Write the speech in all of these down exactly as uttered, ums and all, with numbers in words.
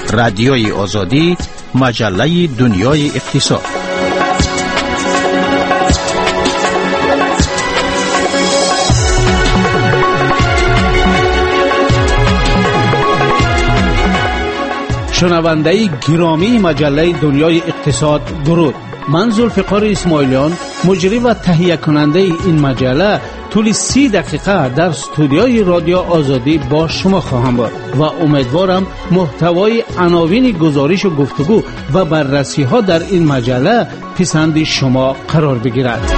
رادیوی آزادی، مجله دنیای اقتصاد. شنونده گرامی مجله دنیای اقتصاد درود. من ذوالفقار اسماعیلیان، مجری و تهیه کننده این مجله، طول سی دقیقه در استودیوی رادیو آزادی با شما خواهم بود و امیدوارم محتوای عناوین گزارش و گفتگو و بررسی ها در این مجله پسند شما قرار بگیرد.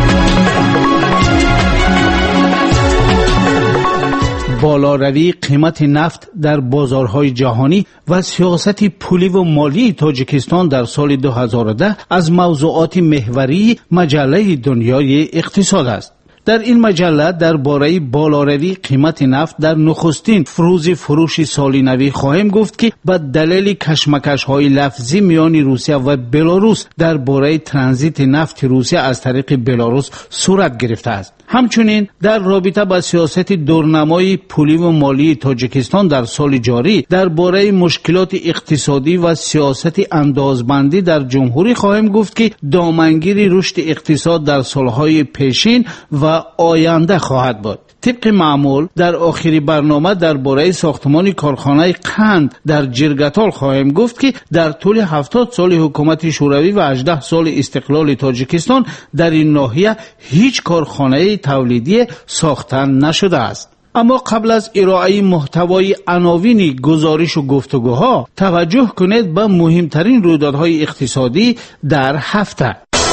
بالاروی قیمت نفت در بازارهای جهانی و سیاست پولی و مالی تاجیکستان در سال دو هزار و ده از موضوعات محوری مجله دنیای اقتصاد است. در این مجله درباره بالاروی قیمت نفت در نخستین روز فروش سال نو خواهیم گفت که به دلیل کشمکش‌های لفظی میان روسیه و بلاروس درباره ترانزیت نفت روسیه از طریق بلاروس صورت گرفته است. همچنین در رابطه با سیاست دورنمای پولی و مالی تاجیکستان در سال جاری درباره مشکلات اقتصادی و سیاست اندازبندی در جمهوری خواهیم گفت که دامنگیر رشد اقتصاد در سالهای پیشین و آینده خواهد بود. طبق معمول در آخری برنامه درباره ساختمان کارخانه قند در جرگتال خواهیم گفت که در طول هفتاد سال حکومت شوروی و هجده سال استقلال تاجیکستان در این ناحیه هیچ کارخانه تولیدی ساخته نشده است. اما قبل از ارائه محتوای عناوین گزارش و گفتگوها توجه کنید به مهمترین رویدادهای اقتصادی در هفته.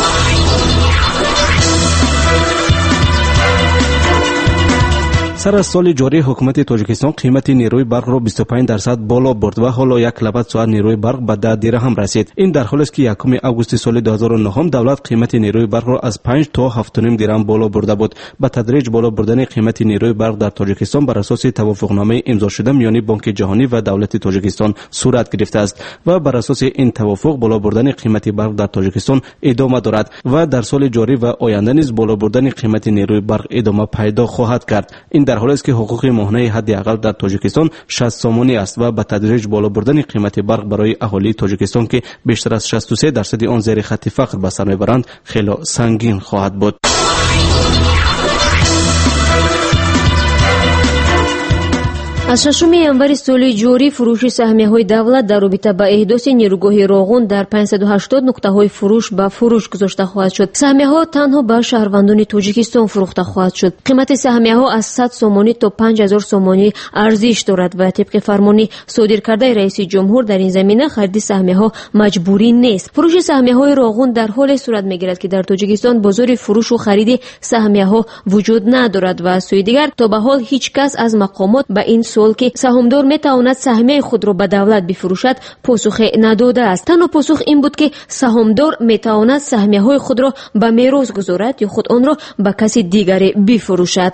سر از سال جاری حکومت تاجیکستان قیمت نیروی برق را بیست و پنج درصد بالا برد و حالا یک لبد ساعت نیروی برق به ده درهم رسید. این در حالی است که یکم آگوست سال دو هزار و نه دولت قیمت نیروی برق را از پنج تا هفت و نیم درهم بالا برده بود. به تدریج بالا بردن قیمت نیروی برق در تاجیکستان بر اساس توافقنامه امضا شده میان بانک جهانی و دولت تاجیکستان صورت گرفته است و بر اساس این توافق بالا بردن قیمت برق در تاجیکستان ادامه دارد و در سال جاری و آینده نیز بالا بردن قیمت نیروی برق ادامه پیدا خواهد کرد. این در حالی است که حقوق ماهانه حداقل در تاجیکستان شصت سومانی است و به تدریج بالا بردن قیمت برق برای اهالی تاجیکستان که بیشتر از شصت و سه درصد آن زیر خط فقر به سر میبرند خیلی سنگین خواهد بود. از ششم январи سال جاری فروش سهمیه‌های دولت در رابطه با احداث نیروگاه راغون در پانصد و هشتاد نقطه‌های فروش به فروش گذاشته خواهد شد. سهمیه‌ها تنها به شهروندان تاجیکستان فروخته خواهد شد. قیمت سهمیه‌ها از صد سومانی تا پنج هزار سومانی ارزش دارد و طبق فرمانی صادر کرده رئیس جمهور در این زمینه خرید سهمیه‌ها مجبوری نیست. فروش سهمیه‌های راغون در حال صورت می‌گیرد که در تاجیکستان بازار فروش و خرید سهمیه‌ها وجود ندارد و از سوی دیگر تا به حال هیچ کس از مقامات به این سوال که سهامدار میتواند سهمیه خود را به دولت بفروشد پاسخ نداده است. تنها پاسخ این بود که سهامدار میتواند سهمیه های خود را به میراث گذارد یا خود آن را به کسی دیگری بفروشد.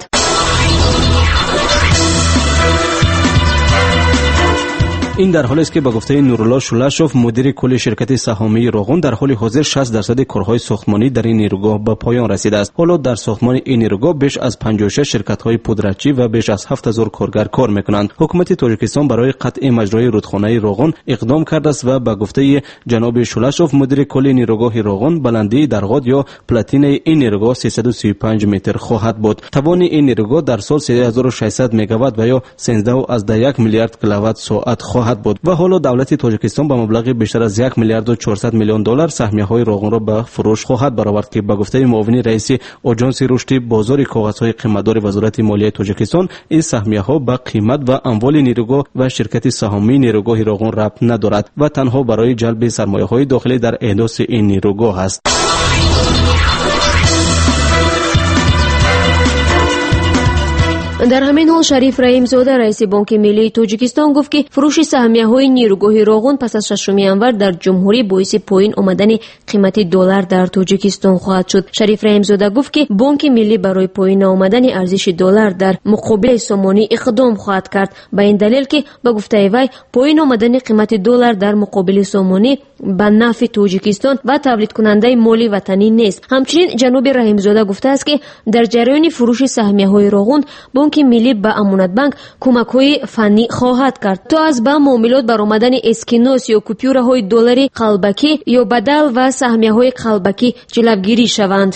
این در حالی است که با گفته نورالله شولاشوف مدیر کل شرکت سهامی راغون در حال حاضر شصت درصد کارهای ساختمانی در این نیروگاه به پایان رسیده است. حالا در ساختمان این نیروگاه بیش از پنجاه و شش شرکت‌های پودرچی و بیش از هفت هزار کارگر کار می‌کنند. حکومت تاجیکستان برای قطع مجرای رودخانه راغون اقدام کرده است و با گفته جناب شولاشوف مدیر کل نیروگاه راغون بلندی درغاد یا پلاتین این نیروگاه سیصد و سی و پنج متر خواهد بود. توان این نیروگاه در سال سه هزار و ششصد مگاوات و یا سیزده و یک میلیارد کیلووات ساعت خواهد بود و حالا دولت تاجیکستان با مبلغ بیشتر از یک میلیارد و چهارصد میلیون دلار سهمیه‌های راغون را به فروش خواهد برآورد که با گفته معاون رئیس آژانس رشد بازار کاغذهای قیمتدار وزارت مالیه تاجیکستان این سهمیه‌ها به قیمت و اموال نیروگاه و شرکت سهامی نیروگاه راغون ربط ندارد و تنها برای جلب سرمایه‌های داخلی در احداث این نیروگاه است. در همین حال شریف رحیم زاده رئیس بانک ملی تاجیکستان گفت که فروش سهمیه‌های نیروگاه راغون پس از ششم январ در جمهوری باعث پایین آمدن قیمت دلار در تاجیکستان خواهد شد. شریف رحیم زاده گفت که بانک ملی برای پایین آمدن ارزش دلار در مقابل سومانی اقدام خواهد کرد به این دلیل که با گفته وی پایین آمدن قیمت دلار در مقابل سومانی ба нафи توجیکستان و تولید کننده مالی وطنی نیست. همچنین جناب رحیمزاده گفته است که در جریان فروش سهمیه‌های روغن بانک ملی به امانت بانک کمک‌های فنی خواهد کرد تا از به معاملات برآمدن اسکناس یا کوپیورهای دلاری قلبکی یا بدل و سهمیه‌های قلبکی جلوگیری شوند.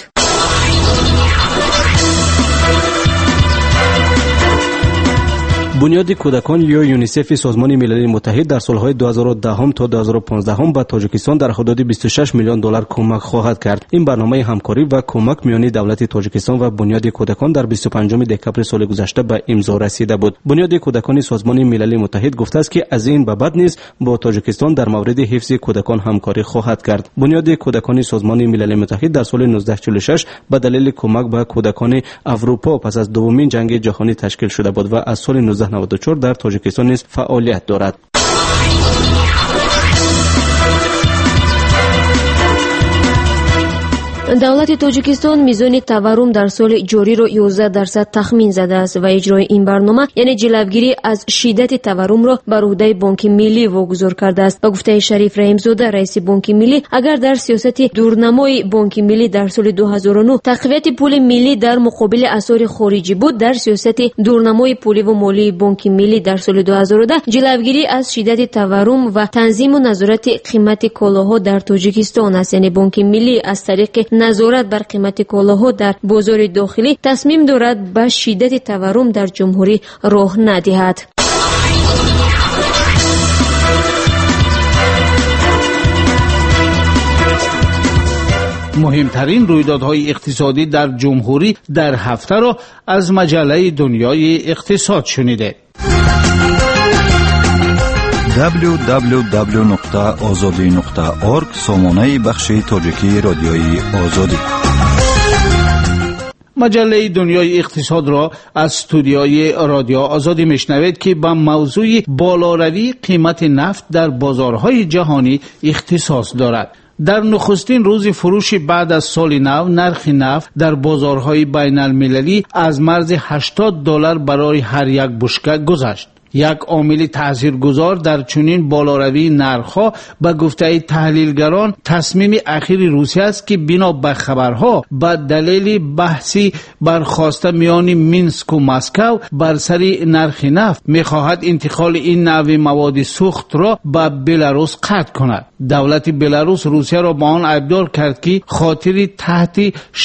بنیاد کودکان یا یونیسف سازمان ملل متحد در سالهای دو هزار و ده تا دو هزار و پانزده به تاجیکستان در حدود بیست و شش میلیون دلار کمک خواهد کرد. این برنامه همکاری و کمک میان دولت تاجیکستان و بنیاد کودکان در بیست و پنجم دکامبر سال گذشته به امضا رسیده بود. بنیاد کودکان سازمان ملل متحد گفته است که از این به بعد نیز با تاجیکستان در مورد حفظ کودکان همکاری خواهد کرد. بنیاد کودکان سازمان ملل متحد در سال نوزده چهل و شش به دلیل کمک به کودکان اروپا پس از دومین جنگ جهانی تشکیل شده بود و از سال نوزده نود و چهار در تاجیکستان نیز فعالیت دارد. دولت تاجیکستان میزان تورم در سال جاری را یازده درصد تخمین زده است و اجرای این برنامه یعنی جلوگیری از شدت تورم را بر عهده بانک ملی واگذار کرده است. با گفته شریف رحیمزاده رئیس بانک ملی، اگر در سیاست دورنمای بانک ملی در سال دو هزار و نه تقویت پول ملی در مقابل اسعار خارجی بود، در سیاست دورنمای پولی و مالی بانک ملی در سال دو هزار و ده جلوگیری از شدت تورم و تنظیم و نظارت قیمت کالاها در تاجیکستان است. یعنی بانک ملی از طریق نظارت بر قیمت کالاها در بازار داخلی تصمیم دارد به شدت تورم در جمهوری راه ندهد. مهمترین رویدادهای اقتصادی در جمهوری در هفته را از مجله دنیای اقتصاد شنیده. دبلیو دبلیو دبلیو نقطه آزادی نقطه اورگ سامانه بخش تاجیکی رادیوی آزادی. مجله دنیای اقتصاد را از استودیوی رادیو آزادی میشنوید که به موضوع بالاروی قیمت نفت در بازارهای جهانی اختصاص دارد. در نخستین روز فروش بعد از سال نو، نرخ نفت در بازارهای بین المللی از مرز هشتاد دلار برای هر یک بشکه گذشت. یک عامل تاثیرگذار در چنین بالاروی نرخ‌ها به گفته تحلیلگران تصمیم اخیر روسیه است که بنا به خبرها به دلیل بحثی برخاسته میان مینسک و مسکو بر سر نرخ نفت می‌خواهد انتقال این نوع مواد سوخت را به بلاروس قطع کند. دولت بلاروس روسیه را با آن ابدال کرد که خاطر تحت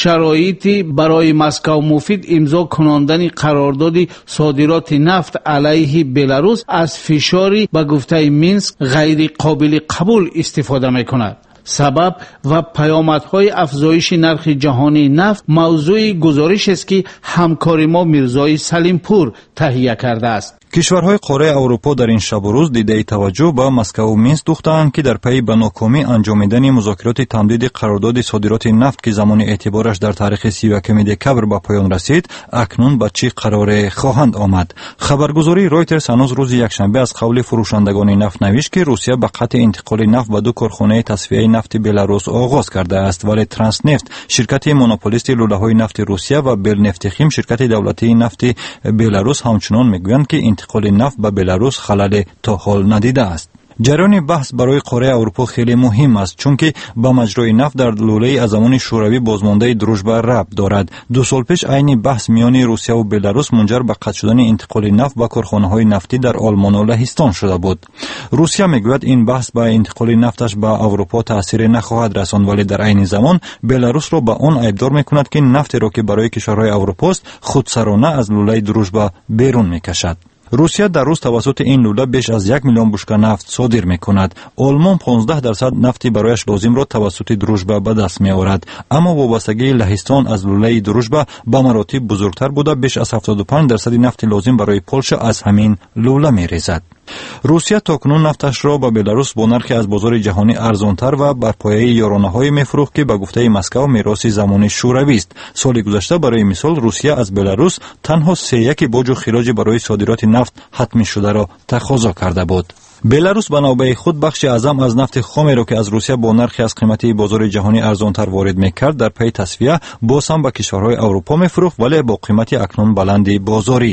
شرایطی برای مسکو مفید امضا کناندن قرارداد صادرات نفت علیه بلاروس از فشاری به گفته مینسک غیر قابل قبول استفاده می‌کند. سبب و پیامدهای افزایش نرخ جهانی نفت موضوع گزارش است که همکار ما میرزای سلیمپور تهیه کرده است. کشورهای قاره اروپا در این شب و روز دیده توجه به مسکو و مینسک دوختند که در پی به ناکامی انجامیدن مذاکرات تمدید قرارداد صادرات نفت که زمان اعتبارش در تاریخ سی و یکم دکامبر به پایان رسید، اکنون به چه قرار خواهند آمد. خبرگزاری رویترز هنوز روز یکشنبه از قول فروشندگان نفت نوشت که روسیه به قطع انتقال نفت به دو کارخانه تصفیه نفت بلاروس آغاز کرده است، ولی ترانسنفت شرکت مونوپولیست لوله‌های نفت روسیه و بلنفتخیم شرکت دولتی نفت بلاروس همچنان میگویند که انتقال نفت به بلاروس خلل تا حال ندیده است. جریان بحث برای قاره اروپا خیلی مهم است، چون که با مجرای نفت در لوله از زمان شوروی بازمانده دروژبه ربط دارد. دو سال پیش عین بحث میان روسیه و بلاروس منجر به قطع شدن انتقال نفت به کارخانه‌های نفتی در آلمان و لهستان شده بود. روسیه میگوید این بحث به انتقال نفتش به اروپا تاثیر نخواهد رساند، ولی در عین زمان بلاروس را به آن ایبدار میکند که نفتی را که برای کشورهای اروپا است خودسرانه از لوله دروژبه بیرون میکشد. روسیه در روز توسط این لوله بیش از یک میلیون بشکه نفت صادر می کند. آلمان پانزده درصد نفتی برایش لازم را توسط دروژبه به دست می آورد، اما وابستگی لهستان از لوله دروژبه به مراتب بزرگتر بوده. بیش از هفتاد و پنج درصد نفت لازم برای پولش از همین لوله می ریزد. روسیه تاکنون نفتش را به بلاروس با نرخی از بازار جهانی ارزانتر و بر پایه یارانه‌های می‌فروخت که به گفته مسکو میراث زمان شوروی است. سال گذشته برای مثال روسیه از بلاروس تنها سه یک باج و خراج برای صادرات نفت حتمی شده را تقاضا کرده بود. بلاروس به نوبه خود بخش اعظم از نفت خام را که از روسیه با نرخی از قیمت بازار جهانی ارزانتر وارد می‌کرد در پی تصفیه باز هم به کشورهای اروپا می‌فروخت، ولی با قیمت اکنون بلند بازاری.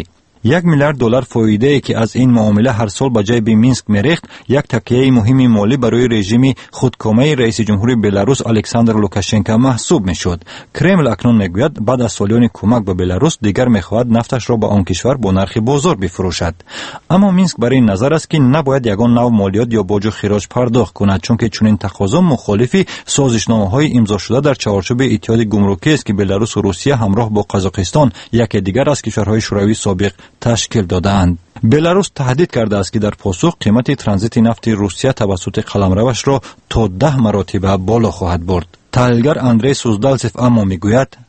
یک میلیارد دلار فایده ای که از این معامله هر سال به جیب مینسک میریخت یک تکیه مهم مالی برای رژیم خودکامه رئیس جمهور بلاروس الکساندر لوکاشنکو محسوب میشد. کرمل اکنون میگوید بعد از سالیان کمک به بلاروس دیگر میخواهد نفتش را به آن کشور با نرخ بازار بفروشد. اما مینسک برای این نظر است که نباید یگان نوع مالیات یا باج و خراج پرداخت کند، چون که چنین تقاضا مخالفی سازشنامه‌های امضا شده در چارچوب اتحاد گمرکی است که بلاروس و روسیه همراه با قزاقستان یکی دیگر از کشورهای شوروی سابق تشکیل دادند. بلاروس تهدید کرده است که در پاسخ قیمت ترانزیت نفت روسیه توسط قلمروش را تا ده مراتب بالا خواهد برد. تحلیلگر اندری سوزدالسف اما میگوید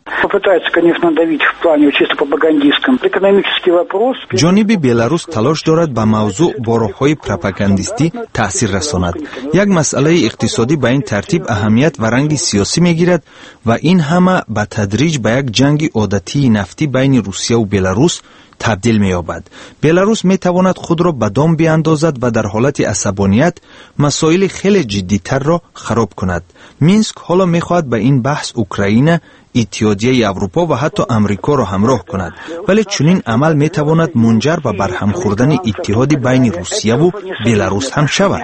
جانب بلاروس تلاش دارد به موضوع با راه‌های پروپاگاندیستی تأثیر رساند. یک مسئله اقتصادی به این ترتیب اهمیت و رنگ سیاسی میگیرد و این همه به تدریج به یک جنگ عادتی نفتی بین روسیه و بلاروس تبدیل می‌یابد. بلاروس می‌تواند خود را به دام بیاندازد و در حالت عصبانیت مسائل خیلی جدی‌تر را خراب کند. مینسک حالا می‌خواهد به این بحث اوکراین، اتحادیه اروپا و حتی امریکا را همراه کند، ولی چنین عمل می‌تواند منجر به برهم خوردن اتحادی بین روسیه و بلاروس هم شود.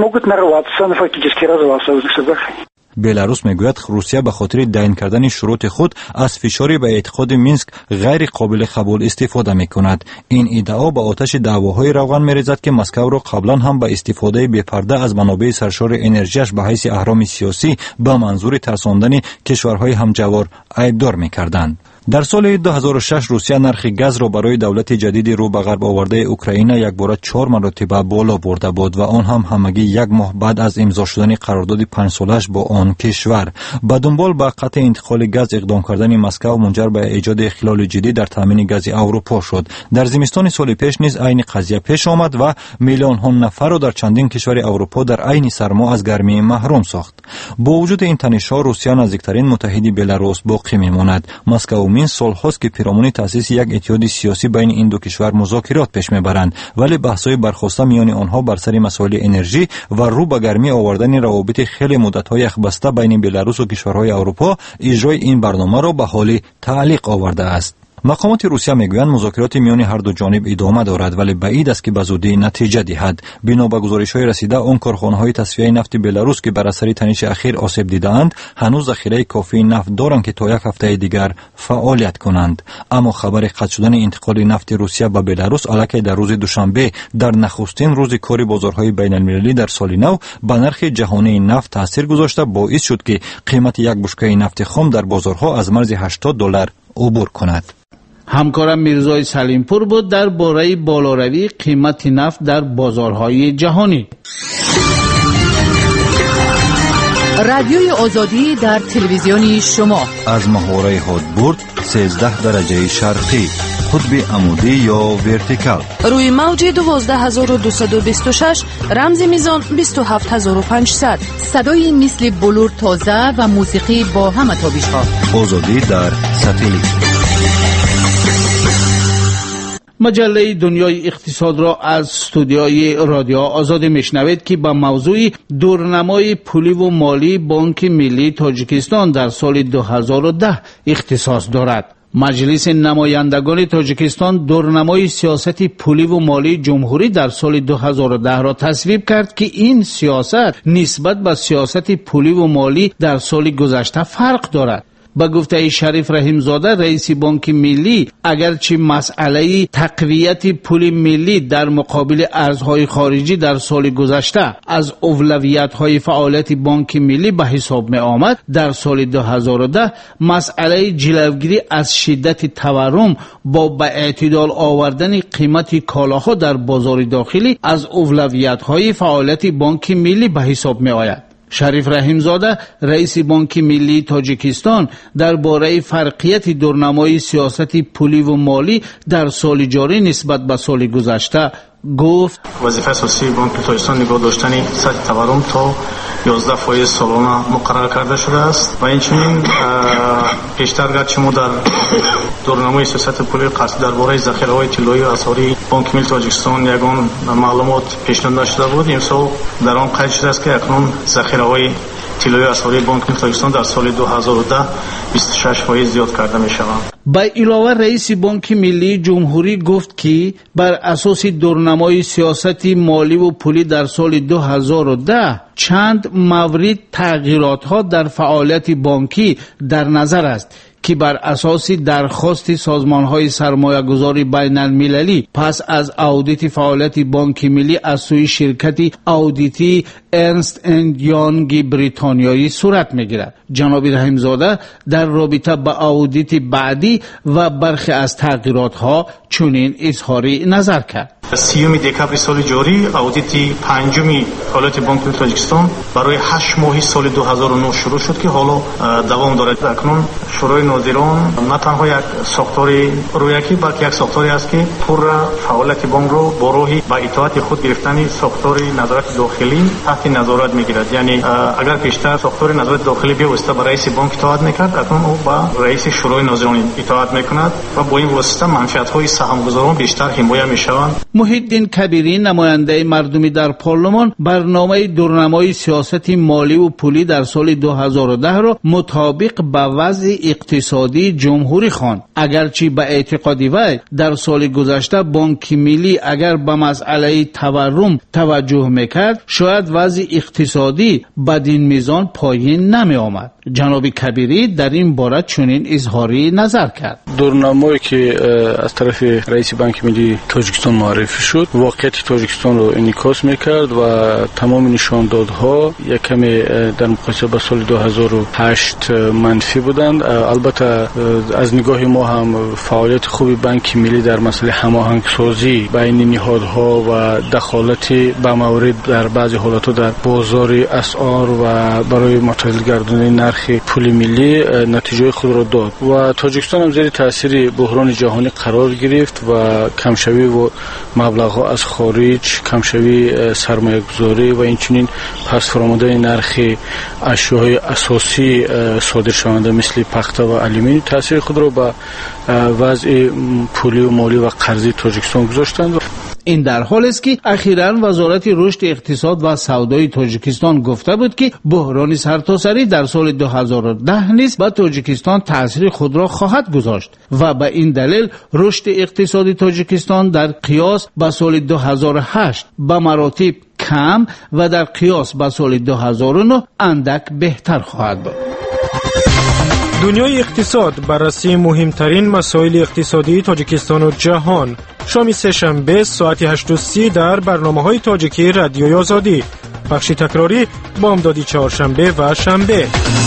بلاروس میگوید روسیه به خاطر تعیین کردن شروط خود از فشاری به اعتقاد مینسک غیر قابل قبول استفاده میکند. این ادعا به آتش دعواهای روان میریزد که مسکو را قبلا هم به استفاده بی‌پرده از منابع سرشار انرژیش به حیث اهرام سیاسی به منظور ترساندن کشورهای همجوار عیبدار میکردند. در سال دو هزار و شش روسیه نرخ گاز را برای دولت جدید رو به غرب آورده اوکراین یک بار چهار مرتبه بالا برده بود و آن هم همگی یک ماه بعد از امضا شدن قرارداد پنج سالش با آن کشور. به دنبال به قطع انتقال گاز اقدام کردن مسکو منجر به ایجاد اختلال جدی در تامین گاز اروپا شد. در زمستان سال پیش نیز عین قضیه پیش آمد و میلیون ها نفر را در چندین کشور اروپا در عین سرما از گرمی محروم ساخت. با وجود این تنش‌ها روسیه نزدیکترین متحد بلاروس باقی میماند. مسکو این سال‌هاست که پیرامون تأسیس یک اتحاد سیاسی بین این دو کشور مذاکرات پیش میبرند، ولی بحث‌های برخاسته میان آنها بر سر مسائل انرژی و رو به گرمی آوردن روابط خیلی مدت‌های اخبسته بین بلاروس و کشورهای اروپا اجرای این برنامه را به حال تعلیق آورده است. مقامات روسیه میگویند مذاکرات میان هر دو جانب ادامه دارد، ولی بعید است که به زودی نتیجه دهد. بنا به گزارش‌های رسیده آن کارخانه‌های تصفیه نفت بلاروس که بر اثر تنش اخیر آسیب دیده‌اند هنوز ذخیره کافی نفت دارند که تا یک هفته دیگر فعالیت کنند. اما خبر قطع شدن انتقال نفت روسیه به بلاروس الکی در روز دوشنبه در نخستین روز کار بازارهای بین‌المللی در سال نو به نرخ جهانی نفت تاثیر گذاشته باعث شد که قیمت یک بشکه نفت خام در بازارها از مرز هشتاد دلار عبور کند. همکارم میرزای سلیمپور بود در باره بالاروی قیمت نفت در بازارهای جهانی. رادیوی آزادی در تلویزیون شما از محوره هادبورد سیزده درجه شرقی، قطب عمودی یا ورتیکال، روی موج دوازده هزار و دویست و بیست و شش، رمز میزان بیست و هفت هزار و پانصد. صدای مثل بلور تازه و موسیقی با همه تابش‌ها. آزادی در ساتلیت. مجله دنیای اقتصاد را از استودیوی رادیو آزاد میشنوید که با موضوع دورنمای پولی و مالی بانک ملی تاجیکستان در سال دو هزار و ده اختصاص دارد. مجلس نمایندگان تاجیکستان دورنمای سیاست پولی و مالی جمهوری در سال دو هزار و ده را تصویب کرد که این سیاست نسبت به سیاست پولی و مالی در سال گذشته فرق دارد. با گفته شریف رحیمزاده رئیس بانک ملی، اگرچه مسئله تقویت پول ملی در مقابل ارزهای خارجی در سال گذشته از اولویت‌های فعالیت بانک ملی به حساب می آمد، در سال دو هزار و ده مسئله جلوگیری از شدت تورم با به اعتدال آوردن قیمت کالاها در بازار داخلی از اولویت‌های فعالیت بانک ملی به حساب می آید. شریف رحیمزاده رئیس بانک ملی تاجیکستان درباره فرقیت دورنمای سیاست پولی و مالی در سال جاری نسبت به سال گذشته گفت: وظیفه اساسی بانک تاجیکستان نگاه داشتن سطح تورم تا یازده فایز سالانه مقرر کرده شده است و اینچنین پیشتر گرچه ما در دورنمای سیاست پولی قصد درباره ذخیره‌های طلایی و اسعاری بانک ملی تاجیکستان یگان معلومات پیشنهاد شده بود، امسال در آن قید شده است که اکنون ذخیره‌های طلای اسعاری بانک تاجیکستان در سال دو هزار و ده بیست و شش فایز زیاد کرده می شود. با علاوه رئیس بانک ملی جمهوری گفت که بر اساس دورنمای سیاست مالی و پولی در سال دو هزار و ده چند مورد تغییرات ها در فعالیت بانکی در نظر است که بر اساس درخواست سازمان‌های سرمایه‌گذاری بین‌المللی پس از اودیت فعالیت بانک ملی از سوی شرکت اودیتی ارنست اند یانگ بریتانیایی صورت می‌گیرد. جناب رحیم‌زاده در رابطه با اودیت بعدی و برخی از تغییرات‌ها چنین اظهار نظر کرد. سیوم دکبر سال جاری اودیت پنجمی فعالیت بانک تاجیکستان برای هشت ماه سال دو هزار و نه شروع شد که حالا دوام دارد. اکنون شورای ناظران نه تنها یک ساختاری رویکی بلکه یک ساختاری است که پر فعالیت بانک رو با راهی با اطاعت خود گرفتن ساختاری نظارت داخلی تحت نظارت میگیرد. یعنی اگر پیشتر ساختاری نظارت داخلی بیوسته با رئیس بانک اطاعت میکرد، اکنون او با رئیس شورای ناظران اطاعت میکند و با این واسطه منفعت های سهامگذاران بیشتر حمایت میشوند. محیدین کبیری نماینده مردمی در پارلمان برنامه دورنمای سیاست مالی و پولی در سال دو هزار و ده را مطابق با وضع اقتصادی جمهوری خواند. اگرچه به اعتقاد وی در سال گذشته بانک ملی اگر به مسئله تورم توجه میکرد شاید وضع اقتصادی بدین میزان پایین نمی آمد. جناب کبیری در این باره چنین اظهاری نظر کرد. دورنمایی که از طرف رئیس بانک ملی تاجیکستان معرفی شد واقعیت تاجیکستان رو انعکاس میکرد و تمام نشاندادها یک کمی در مقایسه با سال دو هزار و هشت منفی بودند. البته از نگاه ما هم فعالیت خوبی بانک ملی در مسئله هماهنگ سازی بین نهادها و دخالت به مورد در بعضی حالات در بازار اسعار و برای معتدل گرداندن نرخ پول ملی نتیجه خود را داد و تاجیکستان هم زیر تاثیر بحران جهانی قرار گرفت و کمشوی و مبلغ‌ها از خارج، کمشوی سرمایه‌گذاری و اینچنین پس فرآمدن نرخ اشیاء اساسی صادر شونده مثل پخته و آلومینیوم تاثیر خود را به وضع پولی و مالی و قرضی تاجیکستان گذاشتند. این در حالی است که اخیراً وزارت رشد اقتصاد و سودای تاجیکستان گفته بود که بحران سرتاسری در سال دو هزار و ده نیز به تاجیکستان تاثیر خود را خواهد گذاشت و به این دلیل رشد اقتصادی تاجیکستان در قیاس با سال دو هزار و هشت به مراتب کم و در قیاس با سال دو هزار و نه اندک بهتر خواهد بود. دنیای اقتصاد بررسی مهمترین مسائل اقتصادی تاجیکستان و جهان. شام سه‌شنبه ساعت هشت و سی در برنامه‌های تاجیکی رادیوی آزادی. بخش تکراری بامدادی چهارشنبه و شنبه.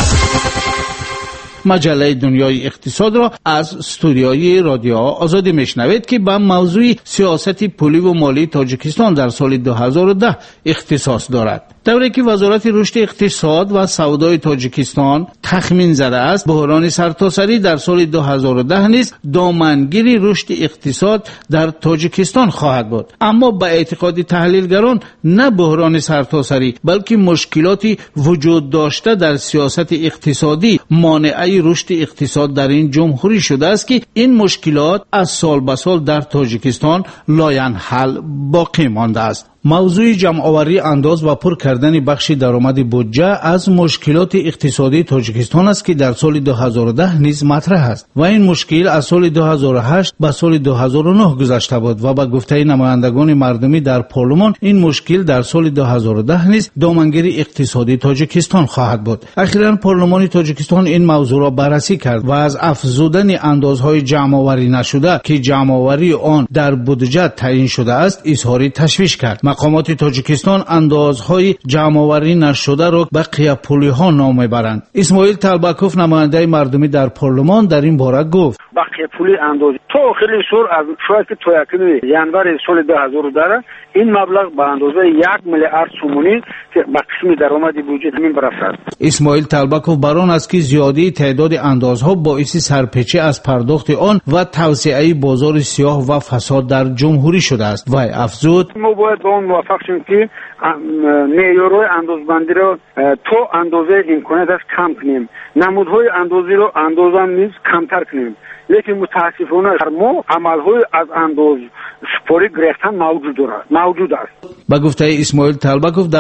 مجله دنیای اقتصاد را از استودیوی رادیو آزادی میشنوید که به موضوع سیاست پولی و مالی تاجیکستان در سال دو هزار و ده اختصاص دارد. دوره که وزارت رشد اقتصاد و سودای تاجیکستان تخمین زده است بحران سرتاسری در سال دو هزار و ده نیز دامنگیر رشد اقتصاد در تاجیکستان خواهد بود. اما به اعتقاد تحلیلگران نه بحران سرتاسری بلکه مشکلاتی وجود داشته در سیاست اقتصادی مانع رشد اقتصاد در این جمهوری شده است که این مشکلات از سال به سال در تاجیکستان لاینحل باقی مانده است. موضوع جمع‌آوری انداز و پر کردن بخش درآمد بودجه از مشکلات اقتصادی تاجیکستان است که در سال دو هزار و ده نیز مطرح است و این مشکل از سال دو هزار و هشت به سال دو هزار و نه گذشته بود و با گفته نمایندگان مردمی در پارلمان این مشکل در سال دو هزار و ده نیز دامنگیر اقتصادی تاجیکستان خواهد بود. اخیراً پارلمان تاجیکستان این موضوع را بررسی کرد و از افزودن اندازهای جمع‌آوری نشده که جمع‌آوری آن در بودجه تعیین شده است اظهار تشویش کرد. مقامات تاجیکستان اندازهای جمع‌آوری نشده را بقیه پولی‌ها نام می‌برند. اسماعیل تلبکوف نماینده مردمی در پارلمان در این باره گفت: بقیه پولی اندازه تو خیلی سر از شاید که تو یکی ینور سال دو هزار و ده این مبلغ به اندازه یک میلیارد سومونی که به قسم درآمد بودجه همین برسد. اسماعیل تلبکوف بران است که زیادی تعداد اندازها باعث سرپیچی از پرداخت آن و توسعه بازار سیاه و فساد در جمهوری شده است. و افزود: ما باید با اون موافق شیم که معیارهای اندازبندی را تو اندازه امکانات است کم کنیم، نمودهای اندازی را اندازان نیز کمتر کنیم. لیکن متاسفانه در ما عملهای از انداز سپاری گرفتن موجود است موجود است. با گفته اسماعیل تلبکوف دولت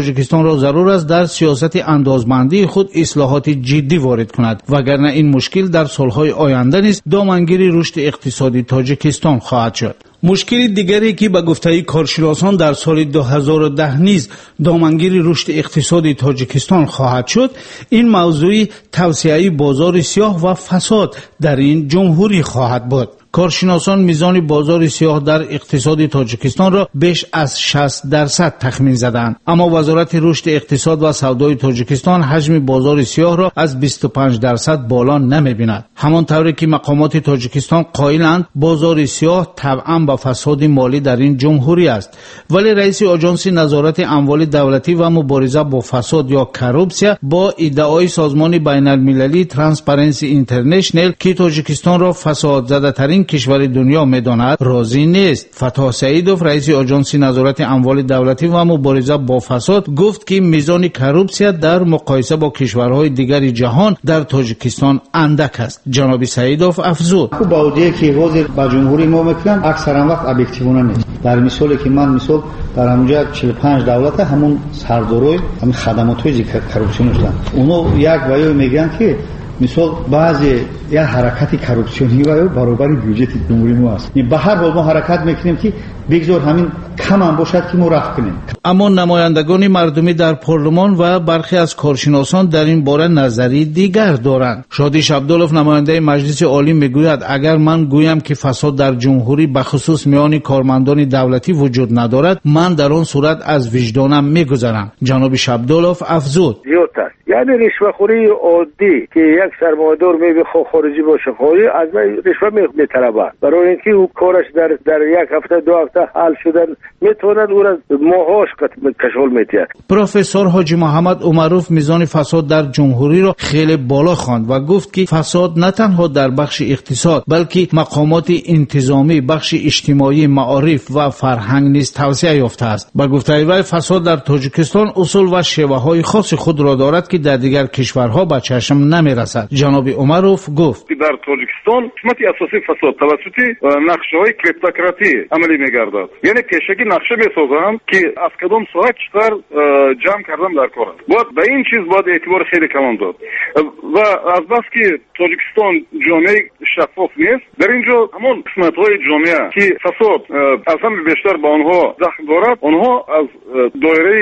تاجیکستان را ضرور است در سیاست اندازمندی خود اصلاحات جدی وارد کند، وگرنه این مشکل در سالهای آینده نیز دامنگیر رشد اقتصادی تاجیکستان خواهد شد. مشکل دیگری که به گفته کارشناسان در سال دو هزار و ده نیز دامنگیر رشد اقتصادی تاجیکستان خواهد شد، این موضوع توسعه بازار سیاه و فساد در این جمهوری خواهد بود. کارشناسان میزان بازار سیاه در اقتصاد تاجیکستان را بیش از شصت درصد تخمین زدند، اما وزارت رشد اقتصاد و سودای تاجیکستان حجم بازار سیاه را از بیست و پنج درصد بالا نمی‌بیند. همانطوری که مقامات تاجیکستان قائلند بازار سیاه طبعاً با فساد مالی در این جمهوری است، ولی رئیس آژانس نظارت اموال دولتی و مبارزه با فساد یا کروپسیا با ادعای سازمان بین‌المللی ترانسپرنسی اینترنشنال که تاجیکستان را فساد زده ترین کشور دنیا می‌داند راضی نیست. فتح سعیدوف رئیس آژانس نظارت اموال دولتی و مبارزه با فساد گفت که میزان کروپسیا در مقایسه با کشورهای دیگر جهان در تاجیکستان اندک است. جناب سعیدوف افزود: خب باودیه که حاضر با جمهوری ما میکنن اکثرا وقت ابجکتیوانه نیست. در مثالی که من مثال در همونجا چهل و پنج دولت همون سرداروی همین خدمات‌های کروپسیون هستند. اونو یک وایو میگن که مثال بعضی یا حرکت کروپسیونی و برابر بودجه جمهوری ما است. به هر حال ما حرکت میکنیم که بگذار همین کم هم باشد که ما رفع کنیم. اما نمایندگان مردمی در پارلمان و برخی از کارشناسان در این باره نظری دیگر دارند. شادیش عبدالله نماینده مجلس عالی میگوید اگر من گویم که فساد در جمهوری به خصوص میان کارمندان دولتی وجود ندارد، من در آن صورت از وجدانم میگذرم. جناب عبدالله افزود: یعنی رشوه‌خوری عادی که یک سرمایه‌دار می‌بخواد خارجی باشه خواهی از من رشوه می‌طلبه برای اینکه او کارش در در یک هفته دو هفته حل شدن میتواند او را ماهاش کشول می‌دهد. پروفسور حاجی محمد عمروف میزان فساد در جمهوری را خیلی بالا خواند و گفت که فساد نه تنها در بخش اقتصاد بلکه مقامات انتظامی، بخش اجتماعی، معارف و فرهنگ نیز توسعه یافته است. با گفته وی فساد در تاجیکستان اصول و شیوه‌های خاص خود را دارد که در دیگر کشورها به چشم نمی‌رسد. جناب عمروف گفت که در تاجیکستان قسمت اساسی فساد توسط نقشه‌های کلیپتوکراتی عملی می‌گردد. یعنی پیشگی نقشه می‌سازند که از کدام ساعت چقدر جمع کردن در کار است. باید به این چیز باید اعتبار خیلی کم داد و از بس که تاجیکستان جامعه شفاف نیست، در اینجا همون قسمت‌های جامعه که فساد از همه بیشتر به آنها دخل دارد، آنها از دایره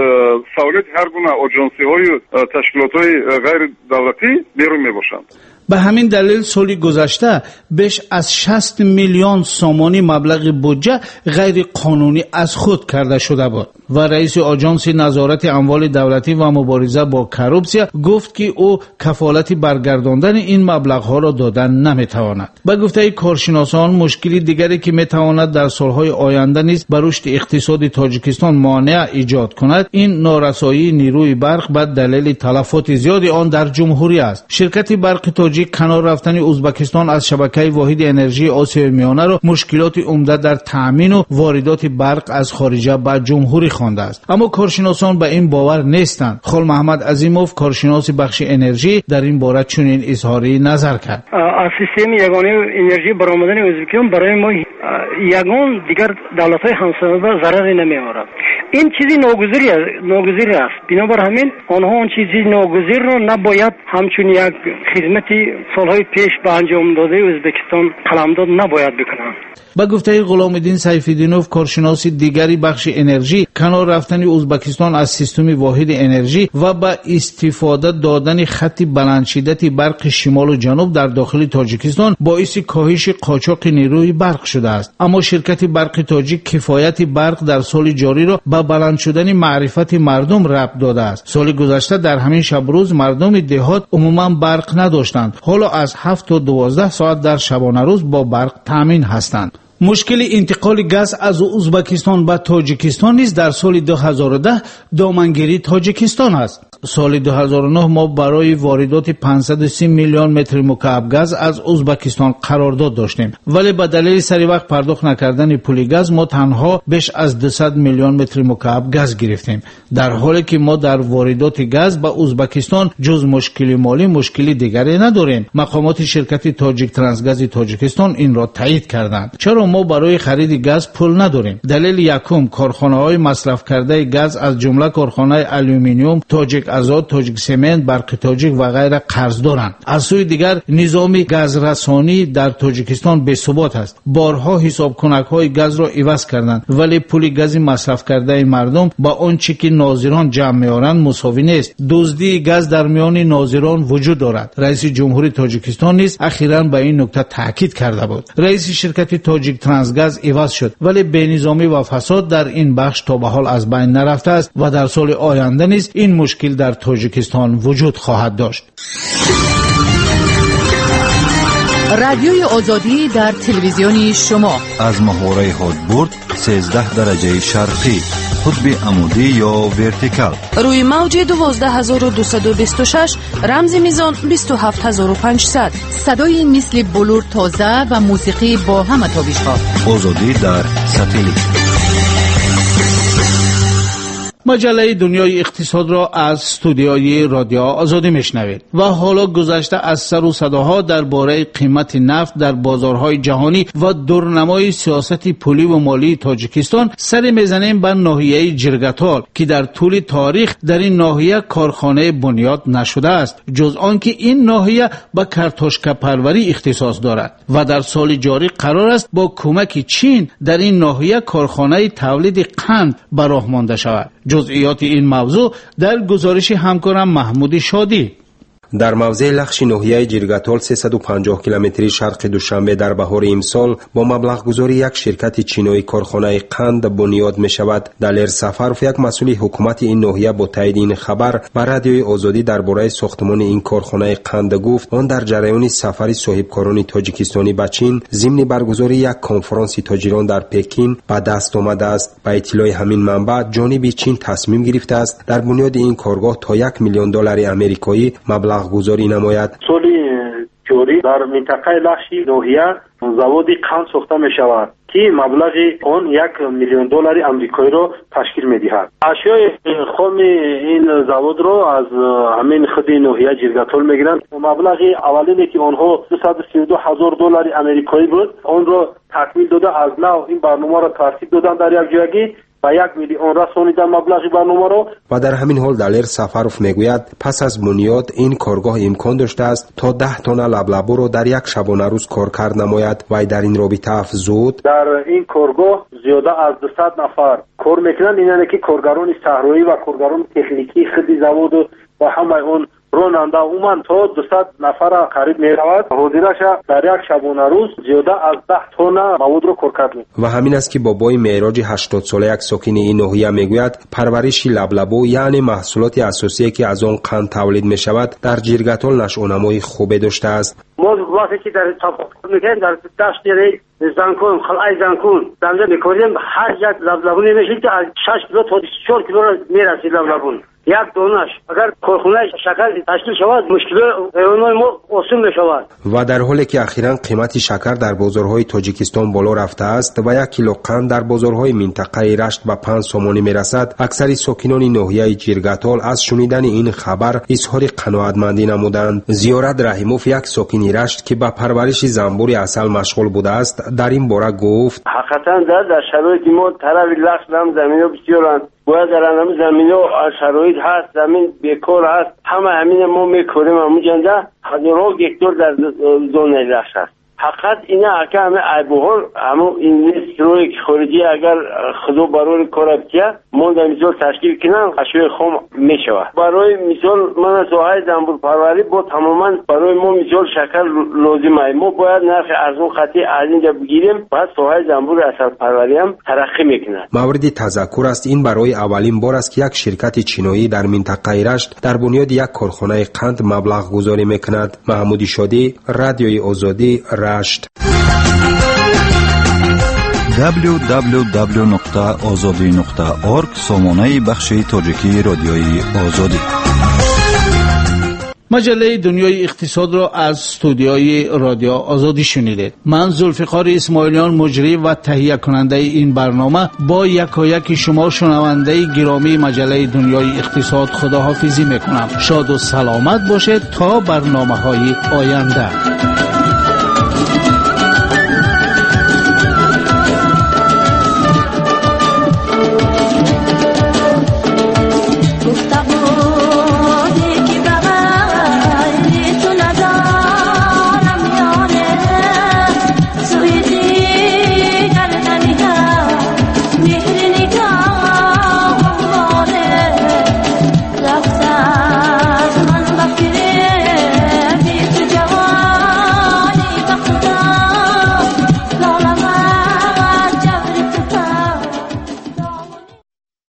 سہولت هر گونه آژانسی‌های تشکیلات‌های غیر دولتی بیرون می‌باشند. به همین دلیل سال گذشته بیش از شصت میلیون سامانی مبلغ بودجه غیر قانونی از خود کرده شده بود و رئیس آژانس نظارت اموال دولتی و مبارزه با کروپسیا گفت که او کفالت برگرداندن این مبلغ‌ها را دادن نمی‌تواند. به گفته کارشناسان مشکلی دیگری که می‌تواند در سال‌های آینده نیز بر رشد اقتصادی تاجیکستان مانع ایجاد کند این نارسایی نیروی برق به دلیل تلفات زیاد آن در جمهوری است. شرکت برق تاجیک کنار رفتن ازبکستان از شبکه واحد انرژی آسیای میانه را مشکلات عمده در تأمین و واردات برق از خارجه به جمهوری خوانده است. اما کارشناسان به این باور نیستند. خال محمد عظیموف کارشناس بخش انرژی در این باره چنین اظهاری نظر کرد: از سیستم یگانه انرژی برآمدن ازبکستان برای ما یگان دیگر دولت‌های همسایه ضرری نمی‌آورد. این چیزی ناگزیری است، ناگزیر است. بنابر همین آنها آن چیزی ناگزیر را نباید همچون یک خدمتی سالهای پیش به انجام داده ازبکستان قلمداد نباید بکنند. با گفته غلام الدین سیف‌الدینوف کارشناس دیگری بخش انرژی کنار رفتن ازبکستان از سیستم واحد انرژی و با استفاده دادن خط بلند شدت برق شمال و جنوب در داخل تاجیکستان باعث کاهش قاچاق نیروی برق شده است. اما شرکت برق تاجیک کفایت برق در سال جاری را با بلند شدن معرفت مردم ربط داده است. سال گذشته در همین شب روز مردم دهات عموما برق نداشتند، حالا از هفت تا دوازده ساعت در شبانه روز با برق تامین هستند. مشکل انتقال گاز از ازبکستان به تاجیکستان نیز در سال دو هزار و ده دامنگیری تاجیکستان است. سال دو هزار و نه ما برای واردات پانصد و سی میلیون متر مکعب گاز از ازبکستان قرارداد داشتیم، ولی به دلیل سری وقت پرداخت نکردن پول گاز ما تنها بیش از دویست میلیون متر مکعب گاز گرفتیم، در حالی که ما در واردات گاز به ازبکستان جز مشکلی مالی مشکلی دیگری نداریم. مقامات شرکت تاجیک ترانسگاز تاجیکستان این را تایید کردند. چرا ما برای خرید گاز پول نداریم؟ دلیل یکم، کارخانه‌های مصرف کرده گاز از جمله کارخانه الومینیوم، تاجیک آزاد، تاجیک سمنت، برق تاجیک و غیره قرض دارند. از سوی دیگر نظام گازرسانی در تاجیکستان بی‌ثبات است. بارها حساب کنک‌های گاز را عوض کردند، ولی پول گاز مصرف کرده مردم با آنچه که ناظران جمع می‌آورند مساوی نیست. دزدی گاز در میان ناظران وجود دارد. رئیس جمهوری تاجیکستان نیز اخیراً به این نکته تاکید کرده بود. رئیس شرکت تاجیک ترانسگاز عوض شد، ولی بینظامی و فساد در این بخش تا به حال از بین نرفته است و در سال آینده نیز این مشکل در تاجیکستان وجود خواهد داشت. رادیوی آزادی در تلویزیونی شما از محوره هادبورد سیزده درجه شرقی، قطب عمودی یا ورتیکال، روی موج دوازده هزار و دویست و بیست و شش، رمز میزان بیست و هفت هزار و پانصد. صدای مثل بلور تازه و موسیقی با همه تابش‌ها. آزادی در ساتلیت. مجله دنیای اقتصاد را از استودیوی رادیو آزادی میشنوید و حالا گذشته از سر و صداها درباره قیمت نفت در بازارهای جهانی و دورنمای سیاست پولی و مالی تاجیکستان سر میزنیم به ناحیه جرگتال که در طول تاریخ در این ناحیه کارخانه بنیاد نشده است، جز آنکه این ناحیه به کارتوشکا پروری اختصاص دارد و در سال جاری قرار است با کمک چین در این ناحیه کارخانه تولید قند به راه مانده شود. جزئیات این موضوع در گزارش همکارم محمود شادی. در موضع لخش ناحیه جرگتال سیصد و پنجاه کیلومتری شرق دوشنبه در بهار امسال با مبلغ گذاری یک شرکت چینی کارخانه قند بنیاد می شود. دلیر سفرف، یک مسئول حکومت این ناحیه، با تایید این خبر به رادیوی آزادی درباره ساختمان این کارخانه قند گفت آن در جریان سفر صاحبکاران تاجیکستانی به چین ضمن برگزاری یک کنفرانس تاجران در پکین به دست آمده است. به اطلاع همین منبع جانب چین تصمیم گرفته است در بنیاد این کارگاه تا یک میلیون دلار آمریکایی مبلغ گذاری نماید. سالی جاری در منطقه لخشی ناحیه زواد قند ساخته می شود که مبلغ آن یک میلیون دلار آمریکایی را تشکیل می دهد. اشیاء خام این زواد را از همین خود ناحیه جرگتال می گیرند. مبلغ اولینی که آنها دویست و سی و دو هزار دلار آمریکایی بود، آن را تکمیل داده از نو این برنامه را ترتیب دادند در یک جایگی و یک میلیون رسانیدن مبلغ برنامه را. و در همین حال دلیر سفروف میگوید پس از بنیاد این کارگاه امکان داشته است تا ده تن لبلبو را در یک شبانه روز کار کرد نماید و در این رابطه افزود در این کارگاه زیاده از دویست نفر کار میکنند. اینه که کارگران صحرایی و کارگران تکنیکی خودی زواد و همه اون راننده عموما تا دویست نفر قریب می رود. حاضرش در یک شبانه روز زیاده از ده تن مواد را کار کرد. و همین است که بابای معراج هشتاد ساله یک ساکن این ناحیه میگوید پرورش لبلبو یعنی محصولات اساسی که از آن قند تولید می شود در جرگتال نشونمای خوبی داشته است. ما وقتی که در تابق میکنیم در دشت زنکون خلای زنکون دنده میکنیم هر یک لبلبو نمیشه که از شش کیلو تا چهار کیلو میرسید لبلبو. یک دونش اگر کارخانه شکر تشکیل شود مشکل اونای ما آسان میشود. و در حالی که اخیراً قیمت شکر در بازارهای تاجیکستان بالا رفته است و یک کیلو قند در بازارهای منطقه رشت به پنج سومانی میرسد، اکثر ساکنان ناحیه جرگتال از شنیدن این خبر اظهار قناعتمندی نمودند. زیارت رحیموف، یک ساکن رشت که به پرورش زنبور عسل مشغول بوده است، در این باره گفت حقیقتا در در شرایط ما طرف لخت هم زمینه بسیارند باید در همه زمین ها شرایط هست، زمین بیکار هست، همه همین ما میکنیم همون جنده هزارها گکتار در زون لخش هست. حقیقت اینه اگه همه عیبوها همون این نیست روی خارجی اگر خدا برای کار بکیه ما در مثال تشکیل کنن اشیاء خام میشوه. برای مثال من سوهای زنبور پروری با تماما برای ما مثال شکر لازمه، ما باید نرخ ارزون قطعی از اینجا بگیریم بعد سوهای زنبور اصل پروری هم ترقی میکنه. مورد تذکر است این برای اولین بار است که یک شرکت چینایی در منطقه رشت در بنیاد یک کارخانه قند مبلغ گذاری میکند. محمود شادی، رادیوی آزادی، رشت. دبلیو دبلیو دبلیو نقطه آزادی نقطه اورگ سامانه بخش تاجیکی رادیوی آزادی. مجله دنیای اقتصاد را از استودیوی رادیو آزادی شنیدید. من ذوالفقار اسماعیلیان مجری و تهیه کننده این برنامه با یکایک شما شنونده گرامی مجله دنیای اقتصاد خداحافظی میکنم. شاد و سلامت باشید تا برنامه های آینده.